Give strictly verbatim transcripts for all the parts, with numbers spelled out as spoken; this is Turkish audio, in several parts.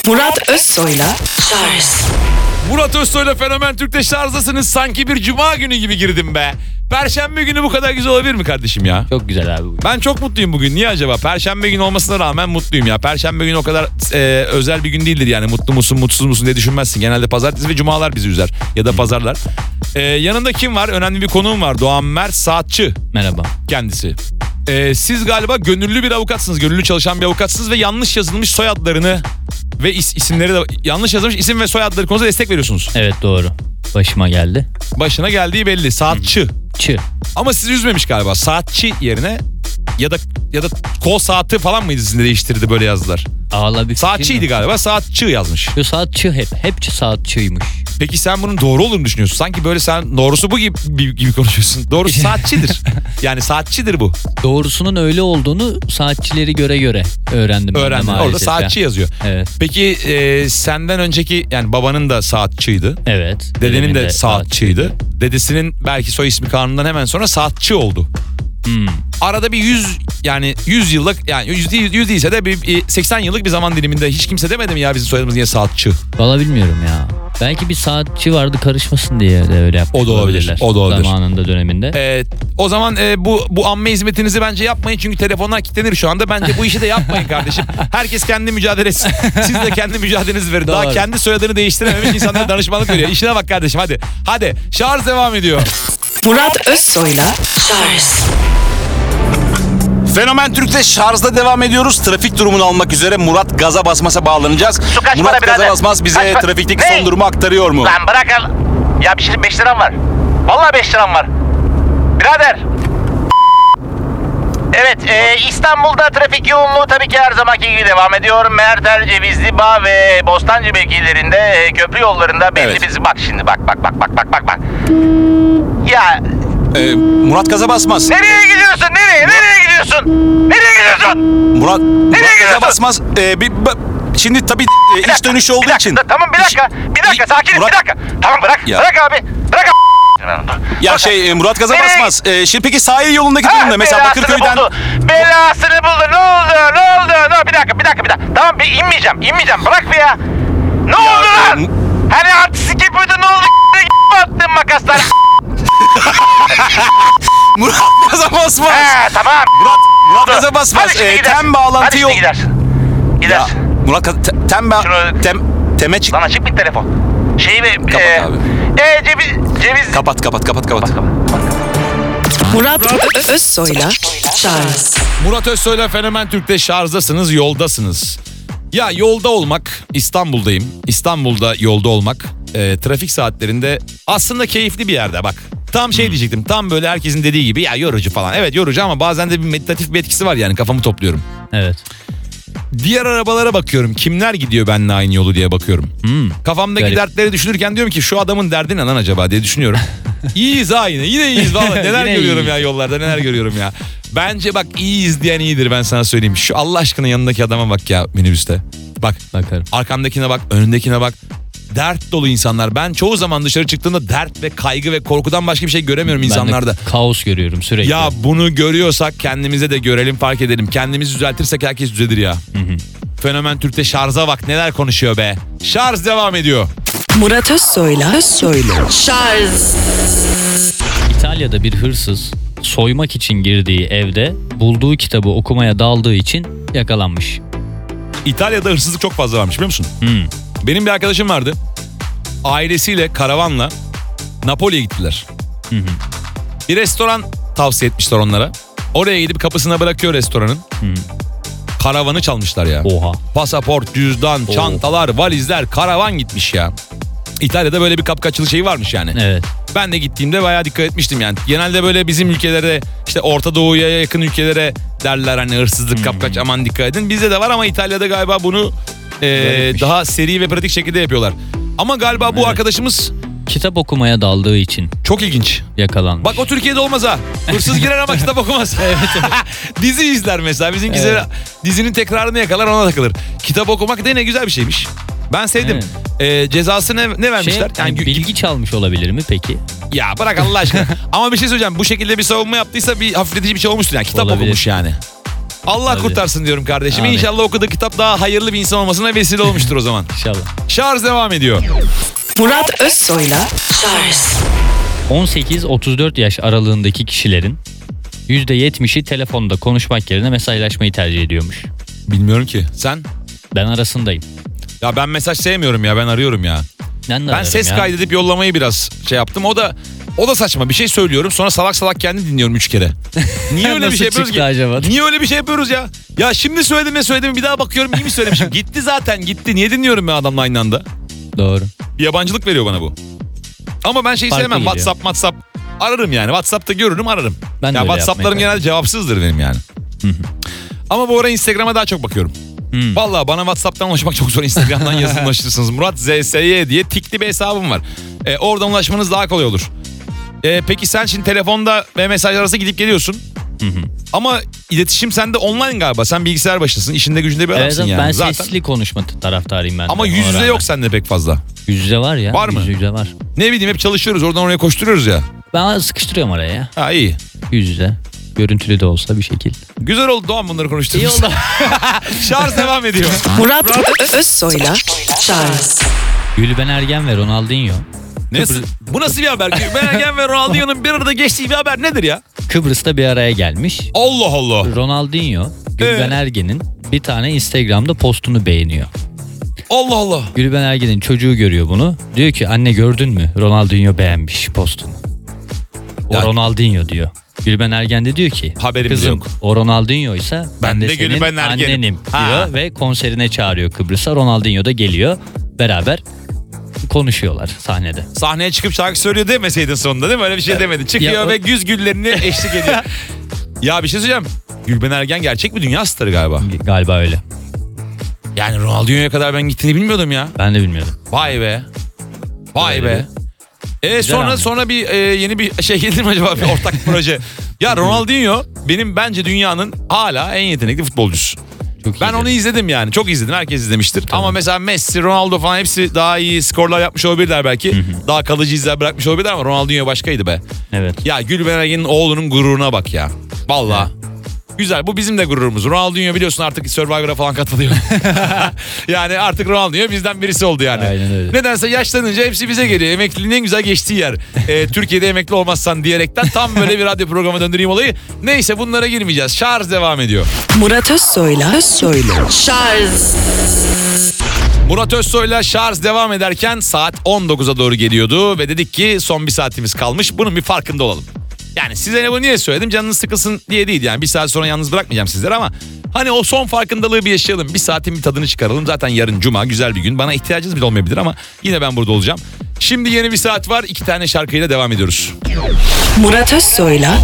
Murat Özsoy'la Şarj. Murat Özsoy'la Fenomen Türk'te şarjdasınız. Sanki bir cuma günü gibi girdim be. Perşembe günü bu kadar güzel olabilir mi kardeşim ya? Çok güzel abi. Ben çok mutluyum bugün. Niye acaba? Perşembe günü olmasına rağmen mutluyum ya. Perşembe günü o kadar e, özel bir gün değildir yani. Mutlu musun, mutsuz musun diye düşünmezsin. Genelde pazartesi ve cumalar bizi üzer. Ya da pazarlar. E, yanında kim var? Önemli bir konuğum var. Doğan Mert Saatçı. Merhaba. Kendisi. E, siz galiba gönüllü bir avukatsınız. Gönüllü çalışan bir avukatsınız ve yanlış yazılmış soyadlarını ve is, isimleri de yanlış yazılmış isim ve soyadları konusunda destek veriyorsunuz. Evet, doğru. Başıma geldi. Başına geldiği belli. Saatçı. Çı. Ama sizi üzmemiş galiba. Saatçi yerine ya da ya da kol saati falan mıydı sizin de değiştirdi böyle yazdılar. Ağla bir Saatçiydi galiba. Saatçı yazmış. Yo, saatçı hep. Hep saatçıymış. Peki sen bunun doğru olduğunu düşünüyorsun. Sanki böyle sen doğrusu bu gibi, gibi konuşuyorsun. Doğrusu saatçidir. Yani saatçidir bu. Doğrusunun öyle olduğunu saatçileri göre göre öğrendim. Öğrendim. Orada saatçi ya. yazıyor. Evet. Peki e, senden önceki yani babanın da saatçıydı. Evet. Dedenin de, de saatçıydı. saatçıydı. Dedesinin belki soy ismi kanundan hemen sonra saatçı oldu. Hmm. Arada bir yüz yani yüz yıllık yani yüz, değil, yüz değilse de bir seksen yıllık bir zaman diliminde hiç kimse demedi mi ya bizim soyadımız niye saatçı? Valla bilmiyorum ya. Belki bir saatçi vardı karışmasın diye de öyle yapmış. O da olabilir. O da olabilir. Zamanında döneminde. Ee, o zaman e, bu bu amme hizmetinizi bence yapmayın çünkü telefonlar kilitlenir şu anda. Bence bu işi de yapmayın kardeşim. Herkes kendi mücadelesi. Siz de kendi mücadelenizi verin. Daha Doğru. kendi soyadını değiştirememiş insanlara danışmanlık veriyor. İşine bak kardeşim hadi. Hadi şarj devam ediyor. Murat Özsoy'la Şarj. Fenomen Türk'te şarjda devam ediyoruz. Trafik durumunu almak üzere Murat Gaza Basmaz'a bağlanacağız. Su kaç Murat para Gaza birader? Basmaz bize Kaç para- trafikteki Ne? son durumu aktarıyor mu? Lan bırak al. Ya bir şey beş liram var. Vallahi beş liram var. Birader. Evet e, İstanbul'da trafik yoğunluğu tabii ki her zamanki gibi devam ediyor. Mertel, Cevizli Bağ ve Bostancı mevkilerinde e, köprü yollarında belli Evet. bir... Bak şimdi bak bak bak bak bak bak bak. Ya Ee, Murat Gaza Basmaz. nereye gidiyorsun? Nereye? Nereye gidiyorsun? Nereye gidiyorsun? Murat, Murat Gaza gidiyorsun? Basmaz. Ee, bir, ba- şimdi tabii e, Bir iş dakika, dönüşü bir olduğu dakika, için. Tamam bir dakika. Bir dakika sakin Murat- bir dakika. Tamam bırak. Ya. Bırak abi. Bırak abi. Ya Bırak. şey e, Murat Gaza Nereye- Basmaz. Ee, şimdi peki sahil yolundaki durum Ha, ne? Mesela belasını Bakırköy'den... buldu. Belasını buldu. Ne oldu? Ne oldu? Ne? Bir dakika, bir dakika, bir dakika. Tamam, bir inmeyeceğim. İnmeyeceğim. Bırak bir ya. Ne oldu lan? e, Hani artistik yapıyordun. Ne oldu? Attın makaslar. Murat Gaza Basmaz. He, tamam. Murat, Murat Gaza Basmaz. Hadi şimdi Ee, gidersin. tem bağlantı Hadi yol... şimdi gidersin. Ya, Gidersin. Murat Gaza... te- Tem, ba- Şunu- tem, teme çık... Lan açık bir telefon. Şeyi ve... Kapat e, abi. E, ceviz... Ceviz... Kapat, kapat, kapat, kapat. Murat Ö- Özsoy'la Şarj. Murat Özsoy'la Fenomen Türk'te şarjdasınız, yoldasınız. Ya yolda olmak, İstanbul'dayım. İstanbul'da yolda olmak, e, trafik saatlerinde aslında keyifli bir yerde bak. Tam şey diyecektim, tam böyle herkesin dediği gibi ya yorucu falan. Evet yorucu ama bazen de bir meditatif bir etkisi var yani kafamı topluyorum. Evet. Diğer arabalara bakıyorum, kimler gidiyor benimle aynı yolu diye bakıyorum. Hmm. Kafamdaki Garip. dertleri düşünürken diyorum ki şu adamın derdi ne lan acaba diye düşünüyorum. İyiyiz ha yine, yine iyiyiz vallahi neler Yine görüyorum iyiyiz. ya yollarda neler görüyorum ya. Bence bak iyiyiz diyen iyidir ben sana söyleyeyim. Şu Allah aşkına yanındaki adama bak ya minibüste. Bak Bakarım. arkandakine bak önündekine bak. Dert dolu insanlar. Ben çoğu zaman dışarı çıktığımda dert ve kaygı ve korkudan başka bir şey göremiyorum insanlarda. Ben de kaos görüyorum sürekli. Ya bunu görüyorsak kendimize de görelim fark edelim. Kendimizi düzeltirsek herkes düzelir ya. Fenomen Türk'te şarja bak neler konuşuyor be. Şarj devam ediyor. Murat Özsoy'la Özsoy'la Şarj. İtalya'da bir hırsız soymak için girdiği evde bulduğu kitabı okumaya daldığı için yakalanmış. İtalya'da hırsızlık çok fazla varmış biliyor musun? Hmm. Benim bir arkadaşım vardı. Ailesiyle karavanla Napoli'ye gittiler. Hı hı. Bir restoran tavsiye etmişler onlara. Oraya gidip kapısına bırakıyor restoranın. Karavanı çalmışlar ya. Oha. Pasaport, cüzdan, Oo. çantalar, valizler, karavan gitmiş ya. İtalya'da böyle bir kapkaççılık şeyi varmış yani. Evet. Ben de gittiğimde bayağı dikkat etmiştim yani. Genelde böyle bizim ülkelere işte Orta Doğu'ya yakın ülkelere derler hani hırsızlık, kapkaç aman dikkat edin. Bizde de var ama İtalya'da galiba bunu e, Garipmiş. daha seri ve pratik şekilde yapıyorlar. Ama galiba bu Evet. arkadaşımız Kitap okumaya daldığı için çok ilginç. yakalanmış. Bak o Türkiye'de olmaz ha. Hırsız girer ama kitap okumaz. Dizi izler mesela. Bizimkisi Evet. dizinin tekrarını yakalar ona takılır. Kitap okumak da ne güzel bir şeymiş. Ben sevdim. Ee, cezası ne, ne şey, vermişler? yani gü- bilgi çalmış olabilir mi peki? Ya bırak Allah aşkına. Ama bir şey söyleyeceğim. Bu şekilde bir savunma yaptıysa bir hafifletici bir şey olmuştur yani. Kitap Olabilir. okumuş yani. Allah Hadi. kurtarsın diyorum kardeşim. Amin. İnşallah okuduğu kitap daha hayırlı bir insan olmasına vesile olmuştur o zaman. İnşallah. Şarj devam ediyor. Murat Özsoy'la Şarj. on sekiz otuz dört yaş aralığındaki kişilerin yüzde yetmişi telefonda konuşmak yerine mesajlaşmayı tercih ediyormuş. Bilmiyorum ki. Sen? Ben arasındayım. Ya ben mesaj sevmiyorum ya, ben arıyorum ya. Ben, de Ben ararım ses ya. kaydedip yollamayı biraz şey yaptım. O da o da saçma. Bir şey söylüyorum, sonra salak salak kendi dinliyorum üç kere. Niye öyle bir Nasıl şey yapıyoruz çıktı ki? acaba? Niye öyle bir şey yapıyoruz ya? Ya şimdi söyledim ne söyledim, bir daha bakıyorum iyi mi söylemişim? Gitti zaten, gitti. Niye dinliyorum ben adamla aynı anda? Doğru. Bir yabancılık veriyor bana bu. Ama ben şeyi Farklı sevmem. geliyor. WhatsApp, WhatsApp ararım yani. WhatsApp'ta görürüm, ararım. Ben de ya öyle WhatsApp'larım yapmaya genelde cevapsızdır benim yani. Ama bu ara Instagram'a daha çok bakıyorum. Hmm. Vallahi bana WhatsApp'tan ulaşmak çok zor. Instagram'dan yazın ulaşırsınız. Murat Z S Y diye tikli bir hesabım var. Ee, oradan ulaşmanız daha kolay olur. Ee, peki sen şimdi telefonda ve mesaj arası gidip geliyorsun. Ama iletişim sende online galiba. Sen bilgisayar başındasın. İşinde gücünde bir Evet, adamsın yani. ben Zaten. sesli konuşma taraftarıyım ben. de, Ama ona yüz yüze rağmen. yok sende pek fazla. Yüz yüze var ya. Var mı? Yüz yüze var. Ne bileyim, hep çalışıyoruz. Oradan oraya koşturuyoruz ya. Ben sıkıştırıyorum araya ya. Ha iyi. Yüz yüze. Görüntülü de olsa bir şekil. Güzel oldu Doğan bunları konuştuğumuz. İyi oldu. Şarj devam ediyor. Murat Ö- Özsoy'la Şarj. Gülben Ergen ve Ronaldinho Ne, bu nasıl bir haber? Ben Ergen ve Ronaldinho'nun bir arada geçtiği bir haber nedir ya? Kıbrıs'ta bir araya gelmiş. Allah Allah. Ronaldinho Gülben Ee? Ergen'in bir tane Instagram'da postunu beğeniyor. Allah Allah. Gülben Ergen'in çocuğu görüyor bunu. Diyor ki anne gördün mü? Ronaldinho beğenmiş postunu. O Ya- Ronaldinho diyor. Gülben Ergen de diyor ki Haberim kızım yok. o Ronaldinho ise ben, Ben de, de senin Gülben Ergen'im." annenim Ha. diyor ve konserine çağırıyor Kıbrıs'a. Ronaldinho da geliyor. Beraber konuşuyorlar sahnede. Sahneye çıkıp şarkı söylüyor demeseydin sonunda değil mi? Öyle bir şey demedin. Çıkıyor Ya o- ve güz güllerini eşlik ediyor. Ya bir şey söyleyeceğim. Gülben Ergen gerçek bir dünya starı galiba. Galiba öyle. Yani Ronaldinho'ya kadar ben gittiğini bilmiyordum ya. Ben de bilmiyordum. Vay be. Vay Öyle be. E Güzel sonra abi. sonra bir e, yeni bir şey gelir mi acaba, bir ortak proje? Ya Ronaldinho benim bence dünyanın hala en yetenekli futbolcusu. Çok Ben iyi onu dedim. izledim yani. Çok izledim. Herkes izlemiştir. Ama mesela Messi, Ronaldo falan hepsi daha iyi skorlar yapmış olabilirler belki. Daha kalıcı izler bırakmış olabilirler ama Ronaldinho başkaydı be. Evet. Ya Gülben Ergen'in oğlunun gururuna bak ya. Vallahi. Güzel, bu bizim de gururumuz. Ronaldinho biliyorsun artık Survivor'a falan katılıyor. Yani artık Ronaldinho bizden birisi oldu yani. Aynen öyle. Nedense yaşlanınca hepsi bize geliyor. Emekliliğin en güzel geçtiği yer. Ee, Türkiye'de emekli olmazsan diyerekten tam böyle bir radyo programı döndüreyim olayı. Neyse bunlara girmeyeceğiz. Şarj devam ediyor. Murat Özsoy'la Özsoy'la Şarj. Murat Özsoy'la şarj devam ederken saat on dokuza doğru geliyordu ve dedik ki son bir saatimiz kalmış. Bunun bir farkında olalım. Yani size bunu niye söyledim? Canınız sıkılsın diye değil yani. Bir saat sonra yalnız bırakmayacağım sizleri ama hani o son farkındalığı bir yaşayalım. Bir saatin bir tadını çıkaralım. Zaten yarın cuma, güzel bir gün. Bana ihtiyacınız bile olmayabilir ama yine ben burada olacağım. Şimdi yeni bir saat var. İki tane şarkıyla devam ediyoruz. Murat Özsoy'la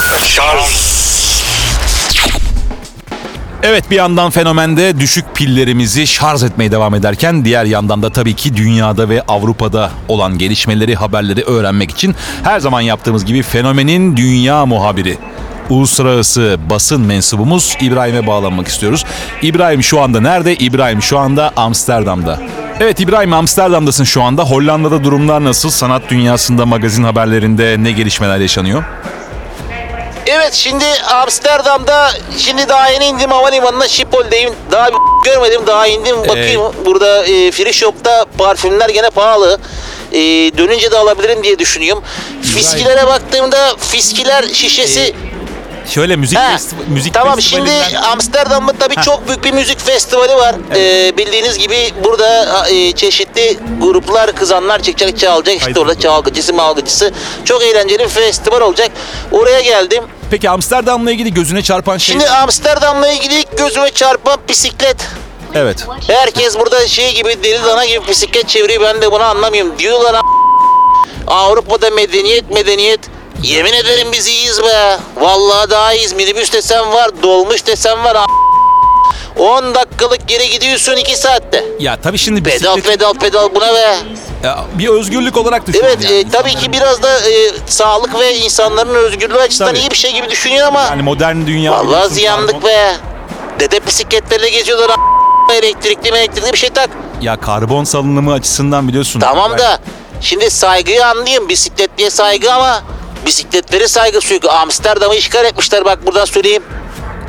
Evet, bir yandan fenomende düşük pillerimizi şarj etmeye devam ederken diğer yandan da tabii ki dünyada ve Avrupa'da olan gelişmeleri, haberleri öğrenmek için her zaman yaptığımız gibi fenomenin dünya muhabiri, uluslararası basın mensubumuz İbrahim'e bağlanmak istiyoruz. İbrahim şu anda nerede? İbrahim şu anda Amsterdam'da. Evet İbrahim, Amsterdam'dasın şu anda. Hollanda'da durumlar nasıl? Sanat dünyasında, magazin haberlerinde ne gelişmeler yaşanıyor? Evet, şimdi Amsterdam'da, şimdi daha yeni indim havalimanına, Schiphol'deyim. Daha bir görmedim, daha indim bakayım. Burada e, Free Shop'ta parfümler gene pahalı. E, dönünce de alabilirim diye düşünüyorum. Fiskilere baktığımda fiskiler şişesi... Şöyle müzik He, festi- müzik tamam şimdi festivalinden- Amsterdam'da tabii Heh. çok büyük bir müzik festivali var. Ee, bildiğiniz gibi burada e, çeşitli gruplar, kızanlar çıkacak, çalacak. İşte Haydi orada bakalım. çalgıcısı, malgıcısı. Çok eğlenceli bir festival olacak. Oraya geldim. Peki Amsterdam'la ilgili gözüne çarpan şey... Şimdi Amsterdam'la ilgili ilk gözüme çarpan bisiklet. Evet. Herkes burada şey gibi, deli dana gibi bisiklet çeviriyor. Ben de bunu anlamıyorum. Diyorlar a- Avrupa'da medeniyet medeniyet. Yemin ederim biz iyiyiz be. Vallahi daha iyiyiz. Minibüs desem var, dolmuş desem var. a- on dakikalık geri gidiyorsun iki saatte. Ya tabii şimdi Pedal bisiklet- pedal pedal, buna be. Ya, bir özgürlük olarak düşün. Evet yani. e, tabii ki biraz da e, sağlık ve insanların özgürlüğü açısından Tabii. iyi bir şey gibi düşünüyor ama Yani modern dünya... vallahi biliyorsun, ziyanlık karbon- be. Dede bisikletlerle geziyorlar a- elektrikli elektrikli bir şey tak. Ya karbon salınımı açısından biliyorsun. Tamam Ben- da şimdi saygıyı anlayayım. Bisikletliye saygı ama bisikletlere saygısı yok. Amsterdam'ı işgal etmişler, bak buradan söyleyeyim.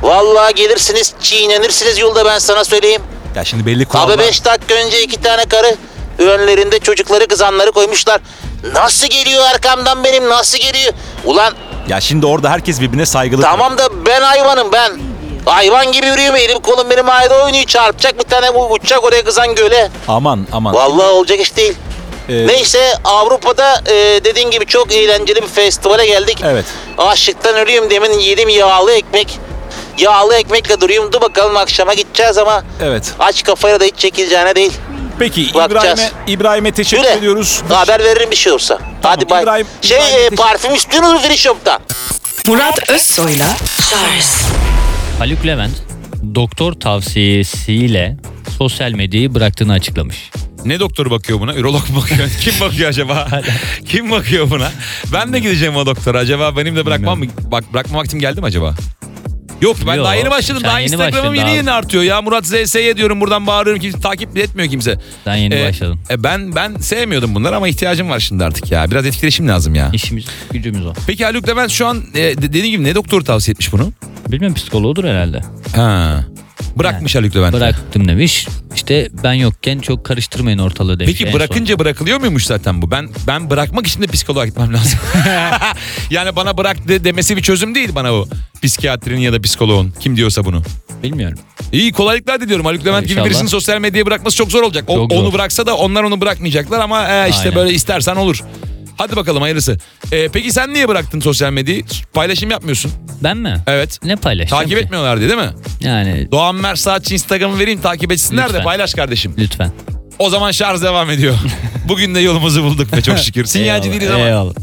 Vallahi gelirsiniz çiğnenirsiniz yolda, ben sana söyleyeyim. Ya şimdi belli kurallar. Abi beş dakika önce iki tane karı önlerinde çocukları kızanları koymuşlar. Nasıl geliyor arkamdan benim, nasıl geliyor? Ulan Ya şimdi orada herkes birbirine saygılı. tamam da ben hayvanım ben. Hayvan gibi yürüyorum, elim kolum benim ayda oynuyor, çarpacak bir tane, bu uçacak oraya kızan göle. Aman aman. Vallahi olacak iş değil. Ee, Neyse Avrupa'da e, dediğin gibi çok eğlenceli bir festivale geldik. Evet. Açlıktan ölüyorum, demin yedim yağlı ekmek. Yağlı ekmekle duruyorum. Dur bakalım akşama gideceğiz ama Evet. aç kafayla da hiç çekileceğine değil. Peki Bakacağız. İbrahim'e İbrahim'e teşekkür Şöyle ediyoruz. haber veririm bir şey olsa. Hadi bay. İbrahim- şey İbrahim'e e, teşekkür- parfüm istiyorsunuz mu Free Shop'ta? Murat Özsoy'la Charles Haluk Levent doktor tavsiyesiyle sosyal medyayı bıraktığını açıklamış. Ne doktoru bakıyor buna? Ürolog mu bakıyor? Kim bakıyor acaba? Kim bakıyor buna? Ben de gideceğim o doktora. Acaba benim de bırakmam mı? Bak bırakma vaktim geldi mi acaba? Yok ben Yok, daha yeni başladım. sen Daha yeni Instagram'ım başladın yeni daha. yeni artıyor ya. Murat Z S'ye diyorum, buradan bağırıyorum, kimse takip bile etmiyor kimse. Sen yeni Ee, başladın. E ben ben sevmiyordum bunları ama ihtiyacım var şimdi artık ya. Biraz etkileşim lazım ya. İşimiz gücümüz o. Peki Haluk Levent şu an e, de- dediğim gibi ne doktoru tavsiye etmiş bunu? Bilmem, psikoloğudur herhalde. Ha. Bırakmış Haluk Levent. Bıraktım demiş. İşte ben yokken çok karıştırmayın ortalığı demiş. Peki en bırakınca bırakılıyor muymuş zaten bu? Ben ben bırakmak için de psikoloğa gitmem lazım. Yani bana bırak de, demesi bir çözüm değil bana o. Psikiyatrinin ya da psikoloğun. Kim diyorsa bunu. son. Bilmiyorum. İyi, kolaylıklar diliyorum. Haluk Levent gibi İnşallah. birisinin sosyal medyaya bırakması çok zor olacak. O, Çok onu zor. bıraksa da onlar onu bırakmayacaklar ama e, işte Aynen. böyle istersen olur. Hadi bakalım hayırlısı. E, peki sen niye bıraktın sosyal medyayı? Paylaşım yapmıyorsun. Ben mi? Evet. Ne paylaşacağım Takip ki? etmiyorlar diye değil mi? Yani Doğan Mersaatçı Instagram'ı vereyim, takip etsinler de Lütfen. paylaş kardeşim. lütfen. O zaman şarj devam ediyor. Bugün de yolumuzu bulduk ve çok şükür. Sinyalci Eyvallah, değiliz ama. eyvallah.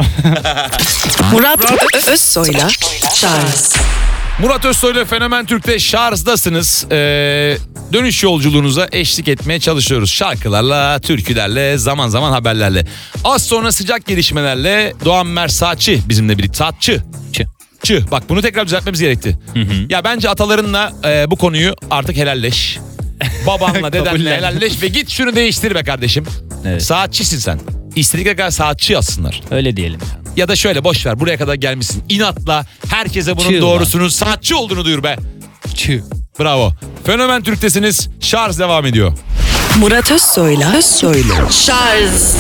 Murat Ö- Özsoy'la Charles Murat Özsoy ile Fenomen Türk'te şarjdasınız. Ee, dönüş yolculuğunuza eşlik etmeye çalışıyoruz. Şarkılarla, türkülerle, zaman zaman haberlerle. Az sonra sıcak gelişmelerle Doğan Mersaatçı bizimle birlikte. Saatçı. Çı. Çı. Bak bunu tekrar düzeltmemiz gerekti. Ya bence atalarınla e, bu konuyu artık helalleş. Babanla, dedenle Kabullen. helalleş ve git şunu değiştir be kardeşim. Evet. Saatçisin sen. İstedikleri kadar saatçi yazsınlar. Öyle diyelim. Ya da şöyle boş ver, buraya kadar gelmişsin. İnatla herkese bunun Çığ doğrusunun saatçi olduğunu duyur be. Çı. Bravo. Fenomen Türk'tesiniz. Şarj devam ediyor. Murat Özsoy'la Özsoy'la Charles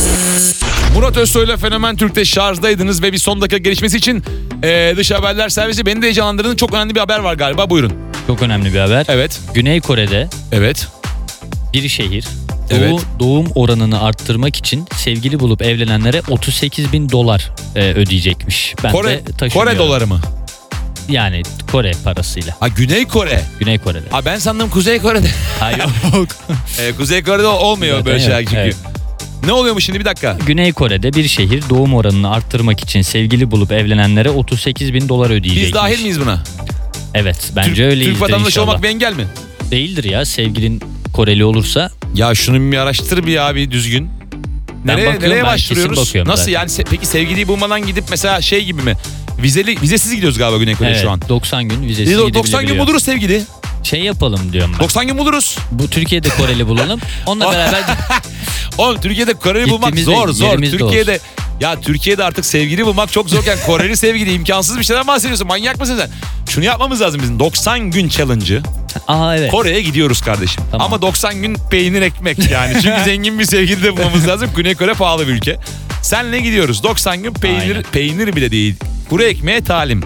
Murat Özsoy ile Fenomen Türk'te şarjdaydınız ve bir son dakika gelişmesi için e, dış haberler servisi beni de heyecanlandırdığın çok önemli bir haber var galiba. Buyurun. Çok önemli bir haber. Evet. Güney Kore'de Evet. bir şehir Evet. doğu- doğum oranını arttırmak için sevgili bulup evlenenlere otuz sekiz bin dolar e, ödeyecekmiş. Ben Kore, de taşımıyorum. Kore doları mı? Yani Kore parasıyla. Ha, Güney Kore. Güney Kore'de. Ha, ben sandım Kuzey Kore'de. Hayır yok. e, Kuzey Kore'de olmuyor Zaten böyle yok, şeyler çünkü. evet. Ne oluyormuş şimdi, bir dakika. Güney Kore'de bir şehir doğum oranını arttırmak için sevgili bulup evlenenlere otuz sekiz bin dolar ödeyecekmiş. Biz dahil miyiz buna? Evet bence Türk, öyleyizdir Türk vatandaşı inşallah. olmak bir engel mi? Değildir ya, sevgilin Koreli olursa. Ya şunu bir araştır bir abi düzgün. Ben Nereye, bakıyorum, nereye ben başvuruyoruz? kesin bakıyorum Nasıl zaten. yani se- peki sevgiliyi bulmadan gidip mesela şey gibi mi? Vizeli, vizesiz gidiyoruz galiba Güney Kore'ye Evet, şu an. doksan gün vizesiz Biz o doksan gün gidebiliyor. buluruz sevgili. Şey yapalım diyorum ben. doksan gün buluruz. Bu Türkiye'de Koreli bulalım. Onunla beraber Oğlum Türkiye'de Koreli bulmak Gittiğimizde zor zor. yerimizde Türkiye'de ya Türkiye'de artık sevgili bulmak çok zorken Koreli sevgili imkansız bir şeyden bahsediyorsun. Manyak mısın sen? Şunu yapmamız lazım bizim. doksan gün challenge'ı. Aa evet. Kore'ye gidiyoruz kardeşim. Tamam. Ama doksan gün peynir ekmek yani. Çünkü zengin bir sevgili de bulmamız lazım. Güney Kore pahalı bir ülke. Senle gidiyoruz. doksan gün peynir Aynen. peynir bile değil. Kuru ekmeğe talim.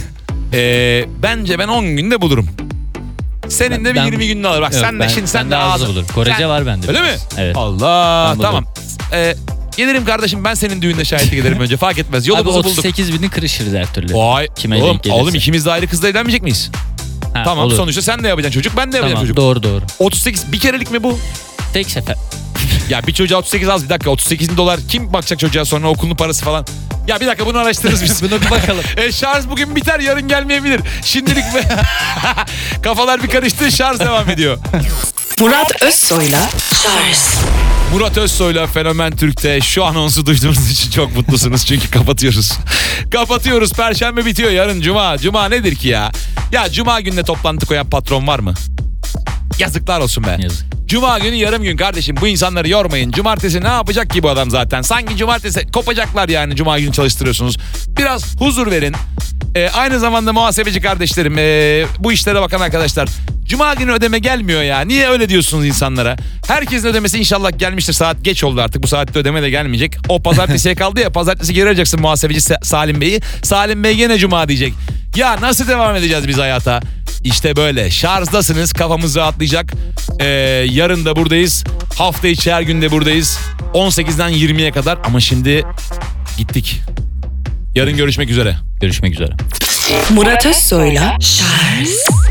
ee, bence ben on günde bulurum. Senin de bir Ben- yirmi gününü alır. Bak Yok, sen de ben- şimdi sen ben de daha hızlı ağzı. bulurum. Korece Sen- var bende Öyle mi? biraz. Evet. Allah Ben bulurum. tamam. Ee, gelirim kardeşim, ben senin düğünde şahitlik ederim önce, fark etmez. Abi Yolumuzu bulduk. otuz sekiz bini kırışırız her türlü. Vay. Kime oğlum, denk gelirse. oğlum ikimiz de ayrı kızla evlenmeyecek miyiz? Ha, Tamam, olur. sonuçta sen de yapacaksın çocuk, ben de yapacağım Tamam, çocuk. doğru doğru. otuz sekiz bir kerelik mi bu? Tek sefer. Ya bir çocuğa otuz sekiz az, bir dakika otuz sekiz bin dolar kim bakacak çocuğa, sonra okulun parası falan. Ya bir dakika, bunu araştırırız biz. Buna bir bakalım. E, şarj bugün biter, yarın gelmeyebilir. Şimdilik kafalar bir karıştı, şarj devam ediyor. Murat Özsoy'la Charles Murat Özsoy'la Fenomen Türk'te şu anonsu duyduğunuz için çok mutlusunuz çünkü kapatıyoruz. Kapatıyoruz, Perşembe bitiyor, yarın Cuma. Cuma nedir ki ya? Ya Cuma gününe toplantı koyan patron var mı? Yazıklar olsun be. Yazık. Cuma günü yarım gün kardeşim, bu insanları yormayın. Cumartesi ne yapacak ki bu adam zaten? Sanki cumartesi kopacaklar yani, Cuma günü çalıştırıyorsunuz. Biraz huzur verin. Ee, aynı zamanda muhasebeci kardeşlerim, ee, bu işlere bakan arkadaşlar. Cuma günü ödeme gelmiyor ya. Niye öyle diyorsunuz insanlara? Herkesin ödemesi inşallah gelmiştir. Saat geç oldu artık. Bu saatte ödeme de gelmeyecek. O pazartesiye kaldı ya. Pazartesi geri arayacaksın muhasebeci Salim Bey'i. Salim Bey gene Cuma diyecek. Ya nasıl devam edeceğiz biz hayata? İşte böyle. Şarjdasınız. Kafamız rahatlayacak. Ee, yarın da buradayız. Hafta içi her gün de buradayız. on sekizden yirmiye kadar. Ama şimdi gittik. Yarın görüşmek üzere. Görüşmek üzere. Murat Özsoy'la Charles